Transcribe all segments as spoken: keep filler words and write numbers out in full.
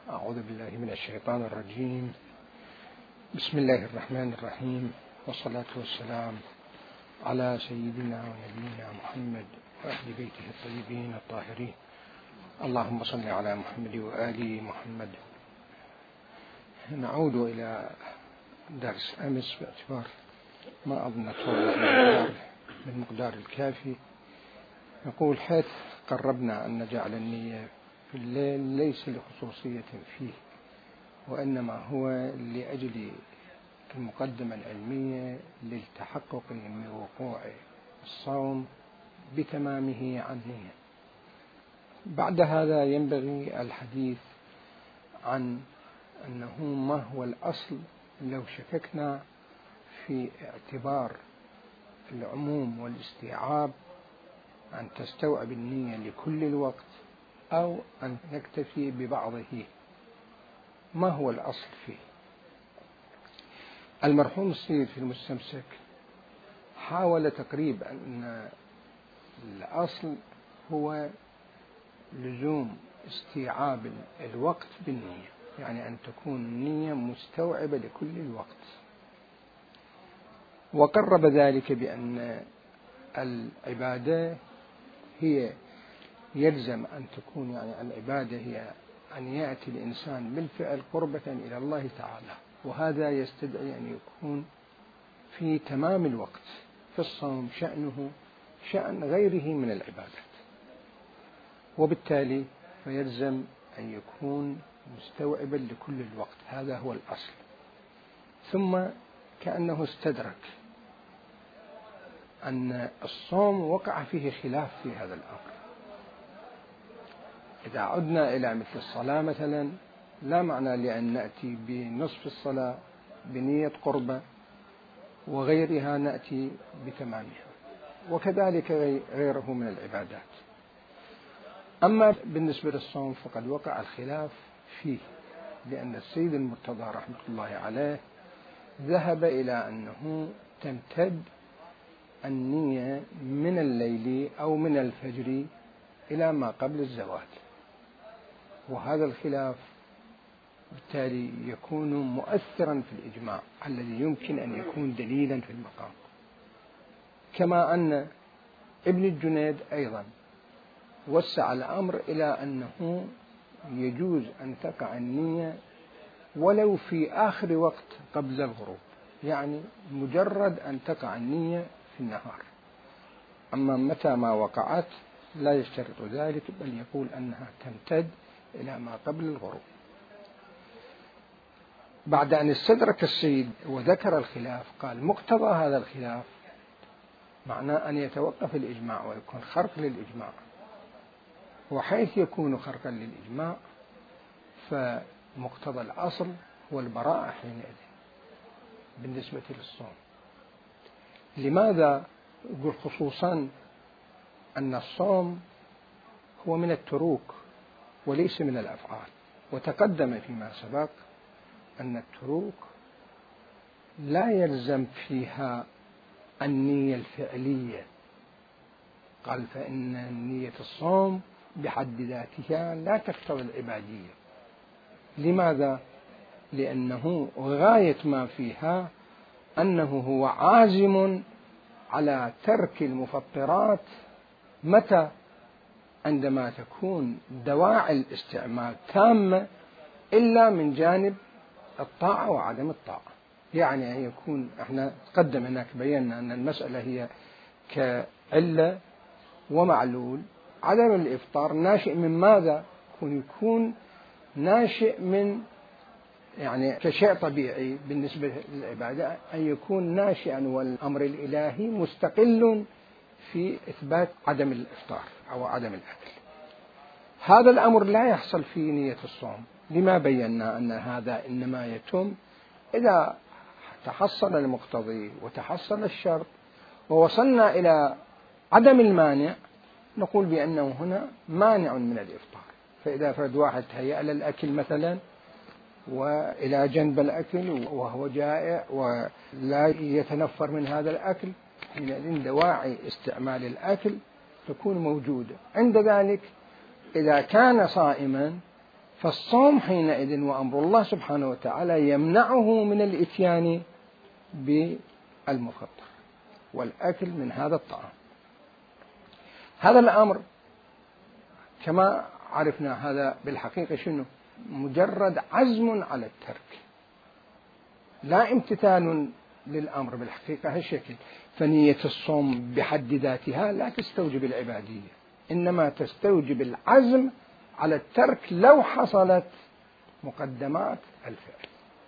أعوذ بالله من الشيطان الرجيم. بسم الله الرحمن الرحيم، والصلاة والسلام على سيدنا ونبينا محمد وأهل بيته الطيبين الطاهرين. اللهم صل على محمد وآل محمد. نعود إلى درس أمس باعتبار ما أظن طول من مقدار الكافي. نقول حيث قربنا أن نجعل النية في الليل ليس لخصوصية فيه، وإنما هو لأجل المقدمة العلمية للتحقق من وقوع الصوم بتمامه عن نية. بعد هذا ينبغي الحديث عن أنه ما هو الأصل لو شككنا في اعتبار العموم والاستيعاب أن تستوعب النية لكل الوقت أو أن نكتفي ببعضه. ما هو الأصل فيه؟ المرحوم السيد في المستمسك حاول تقريب أن الأصل هو لزوم استيعاب الوقت بالنية، يعني أن تكون النية مستوعبة لكل الوقت، وقرب ذلك بأن العبادة هي يلزم أن تكون يعني العبادة هي أن يأتي الإنسان بالفعل قربة إلى الله تعالى، وهذا يستدعي أن يكون في تمام الوقت. في الصوم شأنه شأن غيره من العبادات، وبالتالي فيلزم أن يكون مستوعبا لكل الوقت. هذا هو الأصل. ثم كأنه استدرك أن الصوم وقع فيه خلاف في هذا الأمر. إذا عدنا إلى مثل الصلاة مثلا، لا معنى لأن نأتي بنصف الصلاة بنية قربة وغيرها نأتي بتمامها، وكذلك غيره من العبادات. أما بالنسبة للصوم فقد وقع الخلاف فيه، لأن السيد المرتضى رحمة الله عليه ذهب إلى أنه تمتد النية من الليل أو من الفجر إلى ما قبل الزوال، وهذا الخلاف بالتالي يكون مؤثرا في الإجماع الذي يمكن أن يكون دليلا في المقام. كما أن ابن الجنيد أيضا وسع الأمر إلى أنه يجوز أن تقع النية ولو في آخر وقت قبل الغروب، يعني مجرد أن تقع النية في النهار. أما متى ما وقعت لا يشترط ذلك، بل يقول أنها تمتد إلى ما قبل الغروب. بعد أن استدرك السيد وذكر الخلاف قال مقتضى هذا الخلاف معناه أن يتوقف الإجماع ويكون خرق للإجماع، وحيث يكون خرقا للإجماع فمقتضى الأصل هو البراءة حينئذ بالنسبة للصوم. لماذا؟ يقول خصوصا أن الصوم هو من التروك وليس من الأفعال، وتقدم فيما سبق أن التروك لا يلزم فيها النية الفعلية. قال فإن نية الصوم بحد ذاتها لا تقتضي العبادية. لماذا؟ لأنه غاية ما فيها أنه هو عازم على ترك المفطرات. متى؟ عندما تكون دواعي الاستعمال تامة إلا من جانب الطاعة وعدم الطاعة. يعني أن يكون احنا تقدم هناك بينا أن المسألة هي كعلة ومعلول. عدم الإفطار ناشئ من ماذا؟ يكون ناشئ من يعني كشيء طبيعي بالنسبة للعبادة، أن يكون ناشئا والأمر الإلهي مستقل في إثبات عدم الإفطار أو عدم الأكل. هذا الأمر لا يحصل في نية الصوم. لما بينا أن هذا إنما يتم إذا تحصل المقتضي وتحصل الشرط ووصلنا إلى عدم المانع، نقول بأنه هنا مانع من الإفطار. فإذا فرد واحد تهيأ للأكل مثلا وإلى جنب الأكل وهو جائع ولا يتنفر من هذا الأكل، حينئذ دواعي استعمال الأكل تكون موجودة. عند ذلك إذا كان صائما فالصوم حينئذ وأمر الله سبحانه وتعالى يمنعه من الإتيان بالمفطر والأكل من هذا الطعام. هذا الأمر كما عرفنا هذا بالحقيقة شنو؟ مجرد عزم على الترك، لا امتثال للأمر بالحقيقة هالشكل. فنية الصوم بحد ذاتها لا تستوجب العبادية، إنما تستوجب العزم على الترك لو حصلت مقدمات الفعل.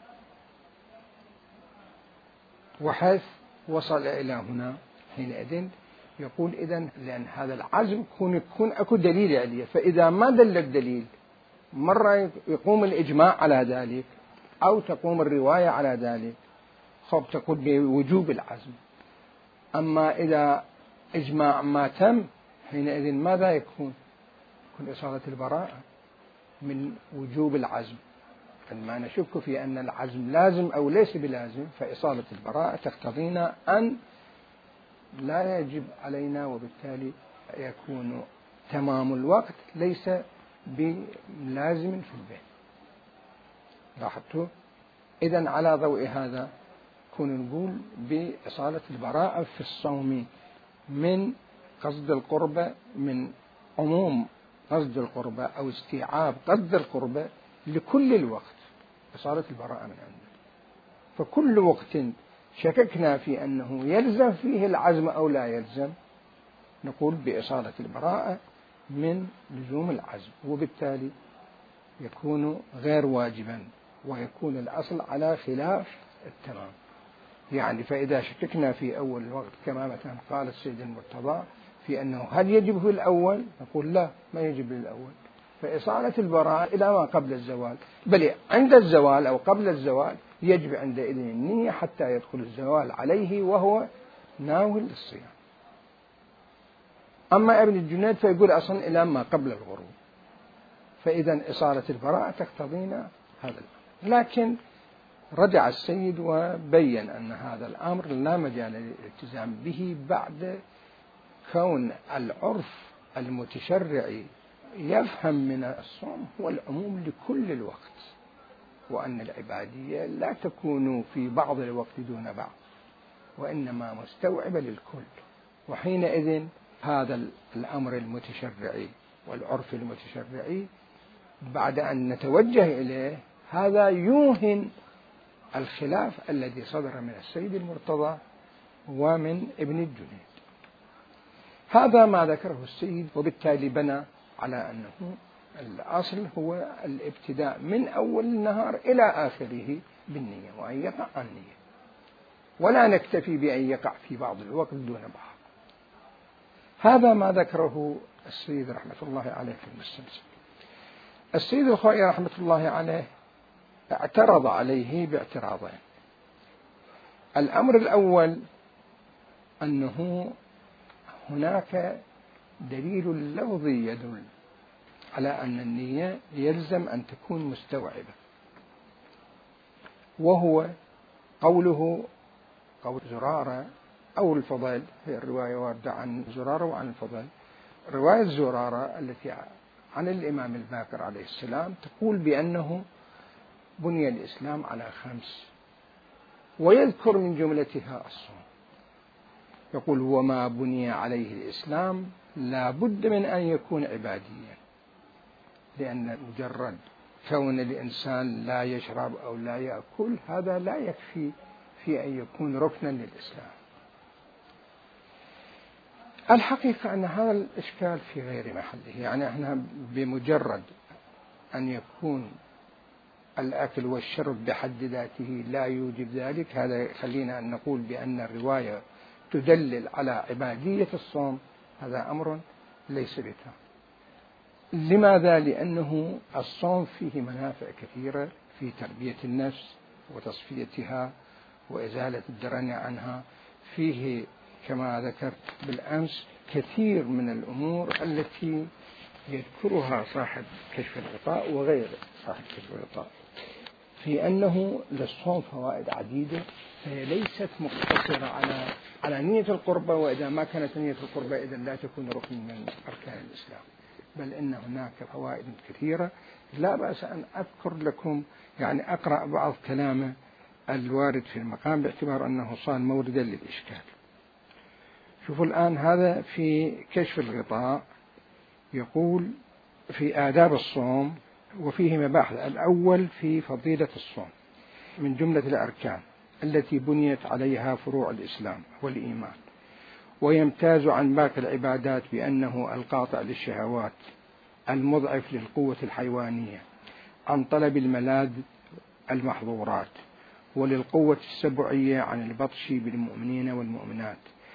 وحيث وصل إلى هنا حينئذ يقول إذن لأن هذا العزم يكون يكون أكو دليل عليه، فإذا ما دل الدليل مرة يقوم الإجماع على ذلك أو تقوم الرواية على ذلك، خب تقول بوجوب العزم. أما إذا إجماع ما تم حينئذ ماذا يكون؟ يكون إصالة البراءة من وجوب العزم. فما نشك في أن العزم لازم أو ليس بلازم، فإصالة البراءة تقتضينا أن لا يجب علينا، وبالتالي يكون تمام الوقت ليس بلازم في البيت. لاحظتوا؟ إذن على ضوء هذا كون نقول بإصالة البراءة في الصوم من قصد القربة، من عموم قصد القربة أو استيعاب قصد القربة لكل الوقت، إصالة البراءة من عنده. فكل وقت شككنا في أنه يلزم فيه العزم أو لا يلزم نقول بإصالة البراءة من لزوم العزم، وبالتالي يكون غير واجبا ويكون الأصل على خلاف التمام. يعني فإذا شككنا في أول الوقت كما مثلا قال السيد المرتضى في أنه هل يجب في الأول، نقول لا ما يجب للأول، فإصالة البراءة إلى ما قبل الزوال، بل عند الزوال أو قبل الزوال يجب عندئذ النية حتى يدخل الزوال عليه وهو ناوي للصيام. أما ابن الجنيد فيقول أصلا إلى ما قبل الغروب، فإذا إصالة البراءة تقتضينا هذا الأمر. لكن رجع السيد وبين أن هذا الأمر لا مجال للالتزام به بعد كون العرف المتشرعي يفهم من الصوم هو العموم لكل الوقت، وأن العبادية لا تكون في بعض الوقت دون بعض، وإنما مستوعبة للكل. وحينئذ هذا الأمر المتشرعي والعرف المتشرعي بعد أن نتوجه إليه هذا يوهن الخلاف الذي صدر من السيد المرتضى ومن ابن الجنيد. هذا ما ذكره السيد، وبالتالي بنى على أنه الأصل هو الابتداء من أول النهار إلى آخره بالنية، وأن يقع النية، ولا نكتفي بأن يقع في بعض الوقت دون بعض. هذا ما ذكره السيد رحمة الله عليه في المستمسك. السيد الخوئي رحمة الله عليه اعترض عليه باعتراضين. الأمر الأول أنه هناك دليل لفظي يدل على أن النية يلزم أن تكون مستوعبة، وهو قوله قول زرارة أو الفضيل، هي الرواية واردة عن زرارة وعن الفضيل. رواية زرارة التي عن الإمام الباقر عليه السلام تقول بأنه بني الإسلام على خمس، ويذكر من جملتها الصوم. يقول وما بني عليه الإسلام لا بد من أن يكون عباديا، لأن مجرد كون الإنسان لا يشرب أو لا يأكل هذا لا يكفي في أن يكون ركنا للإسلام. الحقيقة أن هذا الإشكال في غير محله. يعني احنا بمجرد أن يكون الأكل والشرب بحد ذاته لا يوجب ذلك، هذا خلينا أن نقول بأن الرواية تدلل على عبادية الصوم، هذا أمر ليس بتام. لماذا؟ لأنه الصوم فيه منافع كثيرة في تربية النفس وتصفيتها وإزالة الدرن عنها، فيه كما ذكرت بالأمس كثير من الأمور التي يذكرها صاحب كشف الغطاء وغير صاحب كشف الغطاء، في أنه للصوم فوائد عديدة، فهي ليست مقتصرة على على نية القربة، وإذا ما كانت نية القربة إذن لا تكون ركن من أركان الإسلام. بل إن هناك فوائد كثيرة. لا بأس أن أذكر لكم يعني أقرأ بعض كلامه الوارد في المقام باعتبار أنه صار موردا للإشكال. شوفوا الآن هذا في كشف الغطاء يقول في آداب الصوم وفيه مباحث. الأول في فضيلة الصوم من جملة الأركان التي بنيت عليها فروع الإسلام والإيمان، ويمتاز عن باقي العبادات بأنه القاطع للشهوات المضعف للقوة الحيوانية عن طلب الملاذ المحظورات، وللقوة السبعية عن البطش بالمؤمنين والمؤمنات،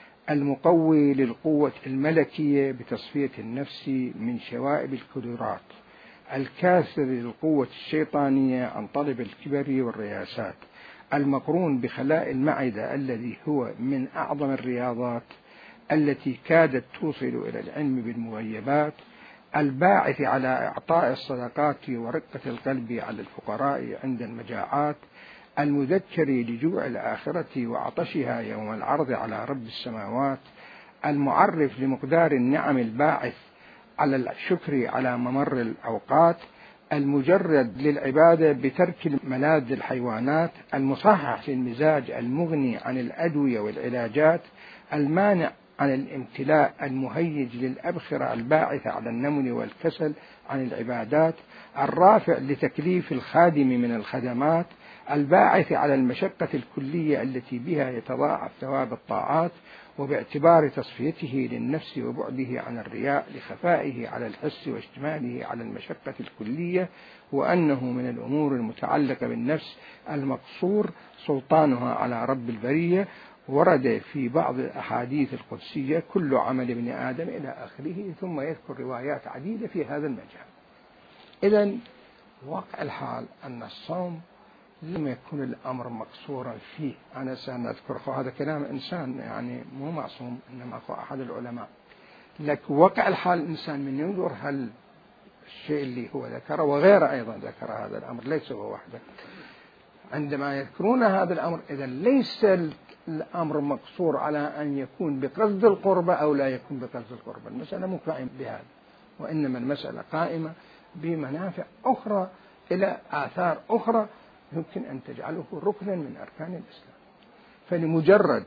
المقوي للقوة الملكية بتصفية النفس من شوائب الكدرات، الكاسر للقوة الشيطانية عن طلب الكبر والرياسات، المقرون بخلاء المعدة الذي هو من أعظم الرياضات التي كادت توصل إلى العلم بالمغيبات، الباعث على إعطاء الصدقات ورقة القلب على الفقراء عند المجاعات، المذكر لجوع الآخرة وعطشها يوم العرض على رب السماوات، المعرف لمقدار النعم الباعث على الشكر على ممر الأوقات، المجرد للعبادة بترك ملاذ الحيوانات، المصحح للمزاج المغني عن الأدوية والعلاجات، المانع عن الامتلاء المهيج للأبخرة الباعثة على النمل والكسل عن العبادات، الرافع لتكليف الخادم من الخدمات، الباعث على المشقة الكلية التي بها يتضاعف ثواب الطاعات، وباعتبار تصفيته للنفس وبعده عن الرياء لخفائه على الحس واشتماله على المشقة الكلية، وأنه من الأمور المتعلقة بالنفس المقصور سلطانها على رب البرية. ورد في بعض الأحاديث القدسية كل عمل ابن آدم إلى آخره، ثم يذكر روايات عديدة في هذا المجال. إذن واقع الحال أن الصوم لم يكن الأمر مقصورا فيه. أنا سأذكر هذا كلام إنسان يعني مو معصوم، إنما هو أحد العلماء. لكن واقع الحال الإنسان من ينظر هل الشيء اللي هو ذكره وغيره أيضا ذكر هذا الأمر، ليس هو وحده، عندما يذكرون هذا الأمر إذا ليس الأمر مقصور على أن يكون بقصد القربة أو لا يكون بقصد القربة. المسألة مو قائمة بهذا، وإنما المسألة قائمة بمنافع أخرى إلى آثار أخرى يمكن أن تجعله ركنا من أركان الإسلام. فلمجرد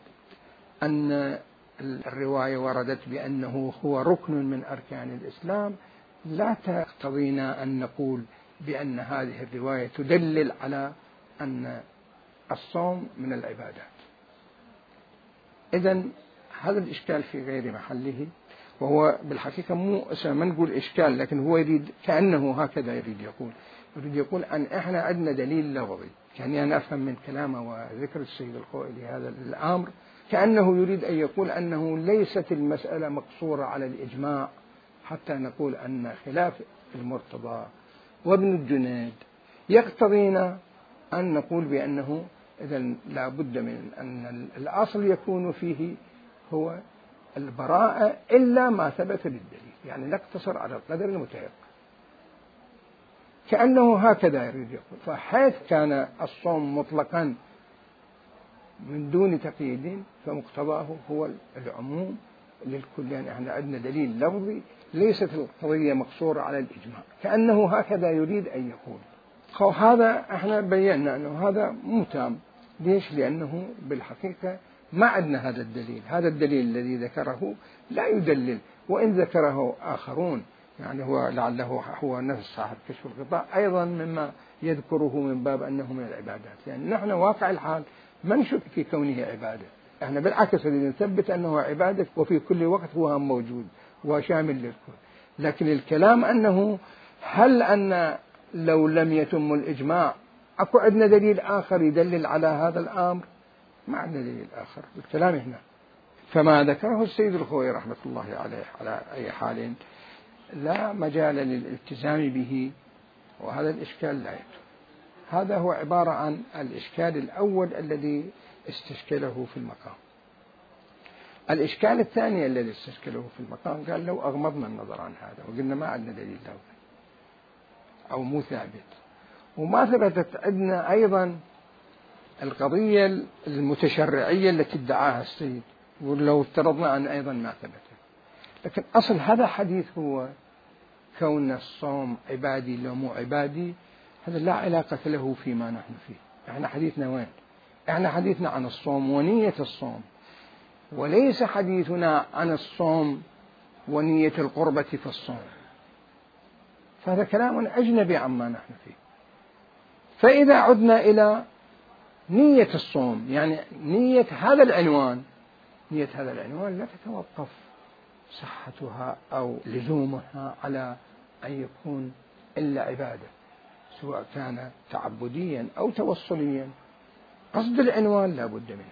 أن الرواية وردت بأنه هو ركن من أركان الإسلام لا تقتضينا أن نقول بأن هذه الرواية تدلل على أن الصوم من العبادات. إذن هذا الإشكال في غير محله، وهو بالحقيقة مو ما نقول إشكال، لكن هو يريد كأنه هكذا يريد يقول يريد يقول أن إحنا عندنا دليل لفظي. يعني أنا أفهم من كلامه وذكر السيد الخوئي لهذا الأمر كأنه يريد أن يقول أنه ليست المسألة مقصورة على الإجماع حتى نقول أن خلاف المرتضى وابن الجنيد يقتضينا أن نقول بأنه إذا لا بد من أن الأصل يكون فيه هو البراءة إلا ما ثبت بالدليل، يعني نقتصر على القدر المتيقن، كأنه هكذا يريد يقول. فحيث كان الصوم مطلقا من دون تقييد فمقتضاه هو العموم للكل، يعني احنا عندنا دليل لفظي ليست القضية مقصورة على الإجماع، كأنه هكذا يريد أن يقول. وهذا احنا بينا أنه هذا مو تام. ليش؟ لأنه بالحقيقة ما عندنا هذا الدليل. هذا الدليل الذي ذكره لا يدلل، وإن ذكره آخرون يعني هو لعله هو نفس صاحب كشف الغطاء أيضا مما يذكره من باب أنه من العبادات. يعني نحن واقع الحال ما نشك في كونه عبادة، احنا بالعكس نثبت أنه عبادة وفي كل وقت هو موجود وشامل للكل. لكن الكلام أنه هل أن لو لم يتم الإجماع أكو عندنا دليل آخر يدلل على هذا الأمر؟ ما عندنا دليل آخر بالكلام هنا. فما ذكره السيد الخوئي رحمة الله عليه على أي حال لا مجال للالتزام به، وهذا الإشكال لا يتم. هذا هو عبارة عن الإشكال الأول الذي استشكله في المقام. الإشكال الثاني الذي استشكله في المقام قال لو أغمضنا النظر عن هذا وقلنا ما عندنا دليل له أو مو ثابت، وما ثبتت عندنا أيضا القضية المتشرعية التي ادعاها السيد، ولو افترضنا أن أيضا ما ثبتت. لكن أصل هذا حديث هو كون الصوم عبادي لو مو عبادي هذا لا علاقة له فيما نحن فيه. احنا حديثنا وين؟ احنا حديثنا عن الصوم ونية الصوم، وليس حديثنا عن الصوم ونية القربة في الصوم، فهذا كلام أجنبي عما نحن فيه. فإذا عدنا إلى نية الصوم، يعني نية هذا العنوان، نية هذا العنوان لا تتوقف صحتها أو لزومها على أن يكون إلا عبادة، سواء كان تعبديا أو توصليا، قصد العنوان لا بد منه.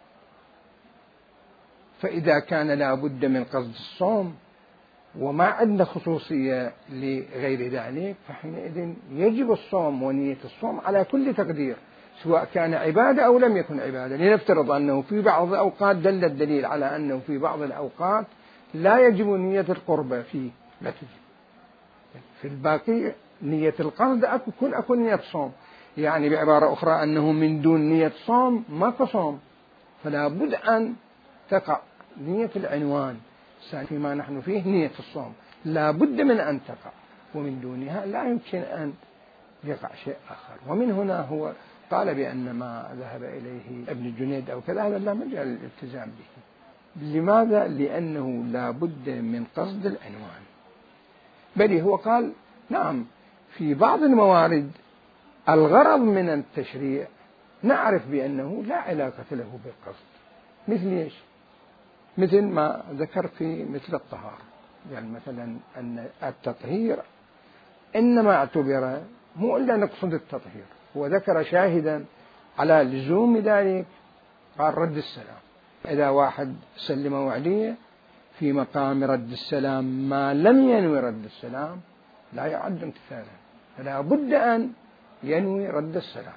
فإذا كان لا بد من قصد الصوم وما عندنا خصوصية لغير ذلك، فحينئذ يجب الصوم ونية الصوم على كل تقدير، سواء كان عبادة أو لم يكن عبادة. لنفترض أنه في بعض الأوقات دل الدليل على أنه في بعض الأوقات لا يجب نية القربة فيه، لا تجب. في الباقي نية القصد أكون أكون نية صوم، يعني بعبارة أخرى أنه من دون نية صوم ما كصوم، فلا بد أن تقع نية العنوان فيما نحن فيه نية الصوم، لا بد من أن تقع، ومن دونها لا يمكن أن يقع شيء آخر. ومن هنا هو قال بأن ما ذهب إليه ابن جنيد أو كذا هذا لا مجال للالتزام به. لماذا؟ لأنه لا بد من قصد العنوان. بل هو قال نعم في بعض الموارد الغرض من التشريع نعرف بأنه لا علاقة له بالقصد، مثل إيش؟ مثل ما ذكر في مثل الطهارة، يعني مثلا أن التطهير إنما اعتبر مو إلا نقصد التطهير، وذكر شاهدا على لزوم ذلك قال رد السلام. إذا واحد سلم وعليه في مقام رد السلام ما لم ينوي رد السلام لا يعد امتثالا، فلا بد أن ينوي رد السلام.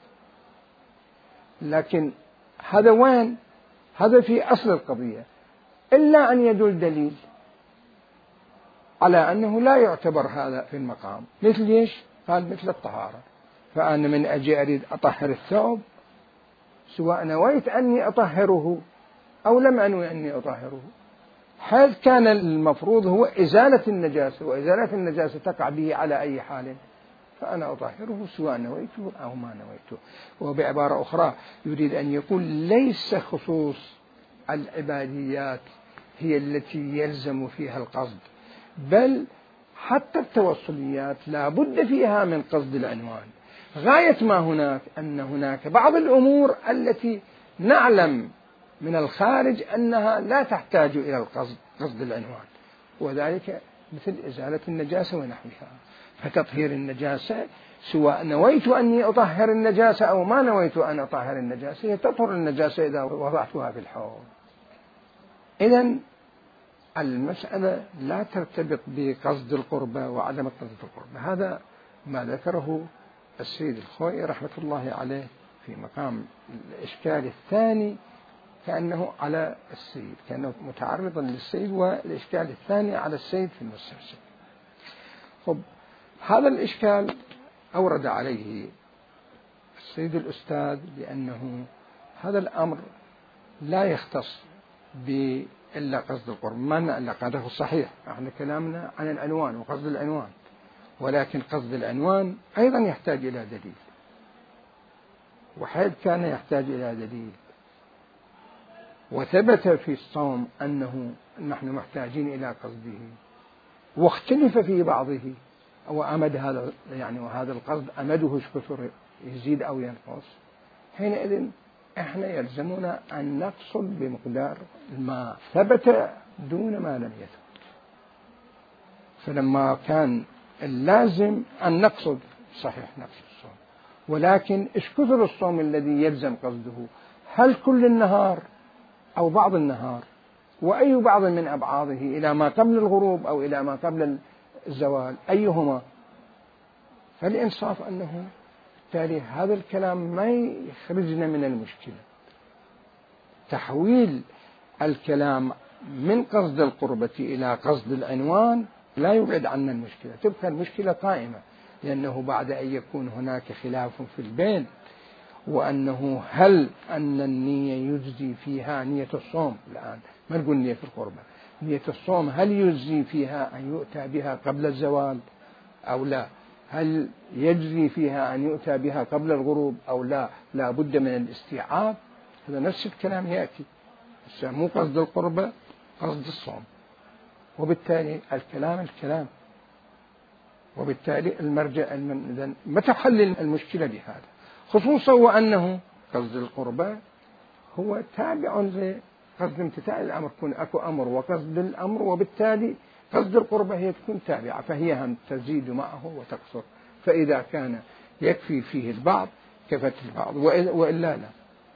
لكن هذا وين؟ هذا في أصل القضية، إلا أن يدل دليل على أنه لا يعتبر هذا في المقام. مثل إيش؟ قال مثل الطهارة، فأنا من أجي أريد أطهر الثوب سواء نويت أني أطهره أو لم أنوي أني أطهره، هل كان المفروض هو إزالة النجاسة، وإزالة النجاسة تقع به على أي حال، فأنا أطهره سواء نويته أو ما نويته. وبعبارة أخرى يريد أن يقول ليس خصوص العباديات هي التي يلزم فيها القصد، بل حتى التوصليات لا بد فيها من قصد العنوان. غاية ما هناك أن هناك بعض الأمور التي نعلم من الخارج أنها لا تحتاج إلى القصد، قصد العنوان، وذلك مثل إزالة النجاسة ونحوها. فتطهير النجاسة سواء نويت أني أطهر النجاسة أو ما نويت أن أطهر النجاسة، تطهر النجاسة إذا وضعتها في الحوض. إذن المسألة لا ترتبط بقصد القربة وعدم قصد القربة. هذا ما ذكره السيد الخوئي رحمة الله عليه في مقام الإشكال الثاني، كأنه على السيد، كأنه متعرضا للسيد، والإشكال الثاني على السيد في المستفسر. خب هذا الإشكال أورد عليه السيد الأستاذ بأنه هذا الأمر لا يختص بإلا قصد القرب، ما إلا قصده الصحيح، احنا كلامنا عن العنوان وقصد العنوان، ولكن قصد العنوان أيضا يحتاج إلى دليل، وحيث كان يحتاج إلى دليل وثبت في الصوم أنه نحن محتاجين إلى قصده، واختلف في بعضه وأمد هذا يعني وهذا القصد أمده كثر يزيد أو ينقص، حينئذ إحنا يلزمنا أن نقصد بمقدار ما ثبت دون ما لم يثبت. فلما كان اللازم أن نقصد صحيح نقصد الصوم، ولكن إيش كثر الصوم الذي يلزم قصده؟ هل كل النهار أو بعض النهار؟ وأي بعض من أبعاضه إلى ما قبل الغروب أو إلى ما قبل الزوال، أيهما؟ فالإنصاف أنه بالتالي هذا الكلام ما يخرجنا من المشكلة. تحويل الكلام من قصد القربة إلى قصد العنوان لا يبعد عنا المشكلة، تبقى المشكلة قائمة، لأنه بعد أن يكون هناك خلاف في البين، وأنه هل أن النية يجزي فيها نية الصوم الآن، ما نقول نية القربة، نية الصوم هل يجزي فيها أن يؤتى بها قبل الزوال أو لا؟ هل يجزي فيها أن يؤتى بها قبل الغروب أو لا؟ لا بد من الاستيعاب. هذا نفس الكلام يأتي، مو قصد القربة، قصد الصوم، وبالتالي الكلام الكلام، وبالتالي المرجع إذن متى حل المشكلة بهذا؟ خصوصا وأنه قصد القربة هو تابع لقصد امتثال الأمر، يكون أكو أمر وقصد الأمر، وبالتالي قصد القربة هي تكون تابعة، فهي هم تزيد معه وتقصر، فإذا كان يكفي فيه البعض كفت البعض وإلا لا.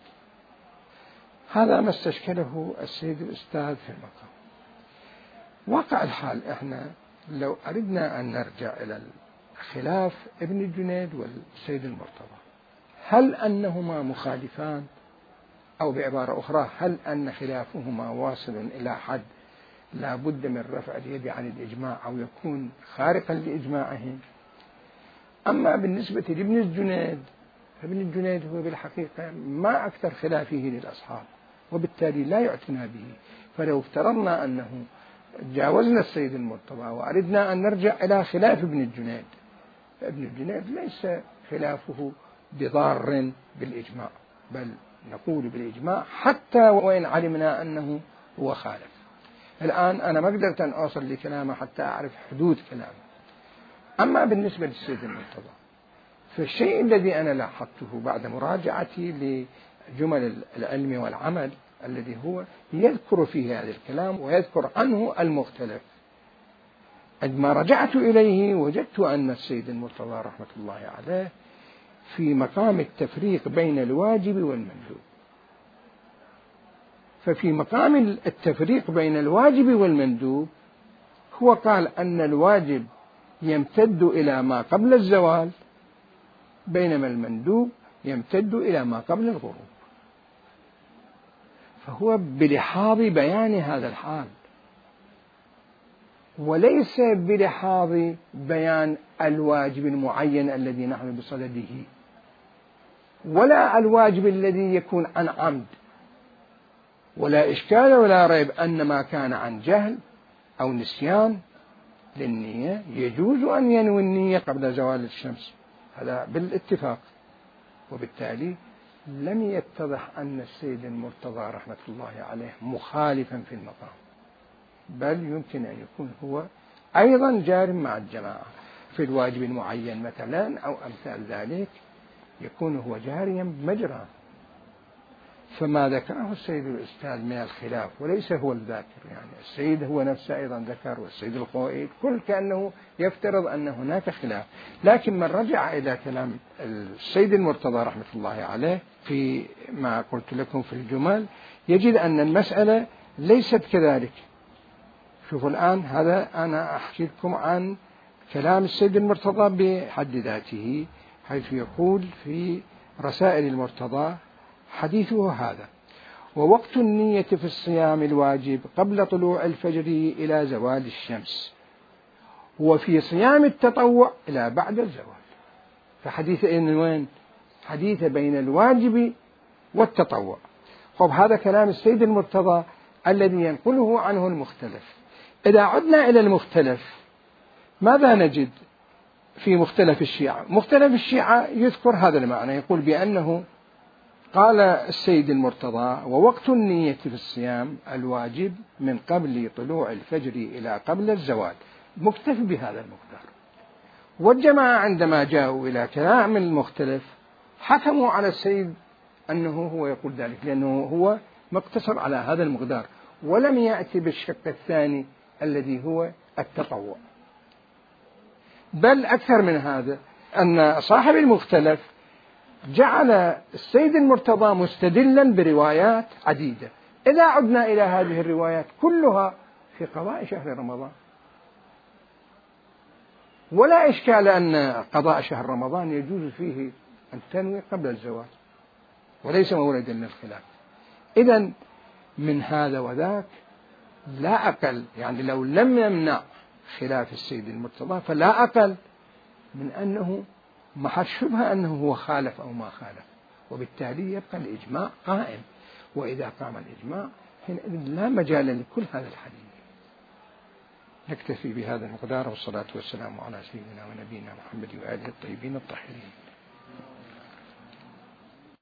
هذا ما استشكله السيد الأستاذ في المقام. واقع الحال إحنا لو أردنا أن نرجع إلى خلاف ابن الجنيد والسيد المرتضى، هل أنهما مخالفان، أو بعبارة أخرى هل أن خلافهما واصل إلى حد لا بد من رفع اليد عن الإجماع أو يكون خارقا لإجماعهم؟ أما بالنسبة لابن الجنيد، فابن الجنيد هو بالحقيقة ما أكثر خلافه للأصحاب، وبالتالي لا يعتنى به. فلو افترضنا أنه جاوزنا السيد المرتضى وأردنا أن نرجع إلى خلاف ابن الجنيد، فابن الجنيد ليس خلافه بضار بالإجماع، بل نقول بالإجماع حتى وإن علمنا أنه هو خالف. الآن أنا ما قدرت أن أوصل لكلامه حتى أعرف حدود كلامه. أما بالنسبة للسيد المرتضى، فالشيء الذي أنا لاحظته بعد مراجعتي لجمل العلم والعمل الذي هو يذكر فيه هذا الكلام ويذكر عنه المختلف، عندما رجعت إليه وجدت أن السيد المرتضى رحمة الله عليه في مقام التفريق بين الواجب والمندوب. ففي مقام التفريق بين الواجب والمندوب هو قال أن الواجب يمتد إلى ما قبل الزوال، بينما المندوب يمتد إلى ما قبل الغروب. فهو بلحاظ بيان هذا الحال، وليس بلحاظ بيان الواجب المعين الذي نحن بصدده، ولا الواجب الذي يكون عن عمد. ولا إشكال ولا ريب أن ما كان عن جهل أو نسيان للنية يجوز أن ينوي النية قبل زوال الشمس، هذا بالاتفاق. وبالتالي لم يتضح أن السيد المرتضى رحمة الله عليه مخالفا في المقام، بل يمكن أن يكون هو أيضا جار مع الجماعة في الواجب المعين مثلا أو أمثال ذلك، يكون هو جاريا بمجرى. فما ذكره السيد الأستاذ من الخلاف وليس هو الذاكر، يعني السيد هو نفسه أيضا ذكر، والسيد القوائد كل كأنه يفترض أن هناك خلاف. لكن من رجع إلى كلام السيد المرتضى رحمة الله عليه في ما قلت لكم في الجمل يجد أن المسألة ليست كذلك. شوفوا الآن، هذا أنا أحكي لكم عن كلام السيد المرتضى بحد ذاته، حيث يقول في رسائل المرتضى حديثه هذا: ووقت النية في الصيام الواجب قبل طلوع الفجر إلى زوال الشمس، وفي صيام التطوع إلى بعد الزوال. فحديث إن وين؟ حديث بين الواجب والتطوع. طب هذا كلام السيد المرتضى الذي ينقله عنه المختلف. إذا عدنا إلى المختلف ماذا نجد في مختلف الشيعة؟ مختلف الشيعة يذكر هذا المعنى، يقول بأنه قال السيد المرتضى: ووقت النية في الصيام الواجب من قبل طلوع الفجر إلى قبل الزوال، مكتفي بهذا المقدار. والجماعة عندما جاءوا إلى كلام المختلف حكموا على السيد أنه هو يقول ذلك، لأنه هو مقتصر على هذا المقدار، ولم يأتي بالشق الثاني الذي هو التطوع. بل أكثر من هذا، أن صاحب المختلف جعل السيد المرتضى مستدلا بروايات عديدة. إذا عدنا إلى هذه الروايات كلها في قضاء شهر رمضان، ولا إشكال أن قضاء شهر رمضان يجوز فيه أن تنوي قبل الزوال، وليس موردا للخلاف. إذن من هذا وذاك لا أقل، يعني لو لم يمنع خلاف السيد المرتضى فلا أقل من أنه محل شبهة أنه هو خالف أو ما خالف، وبالتالي يبقى الإجماع قائم. وإذا قام الإجماع حينئذ لا مجال لكل هذا الحديث. نكتفي بهذا المقدار، والصلاة والسلام على سيدنا ونبينا محمد وآله الطيبين الطاهرين.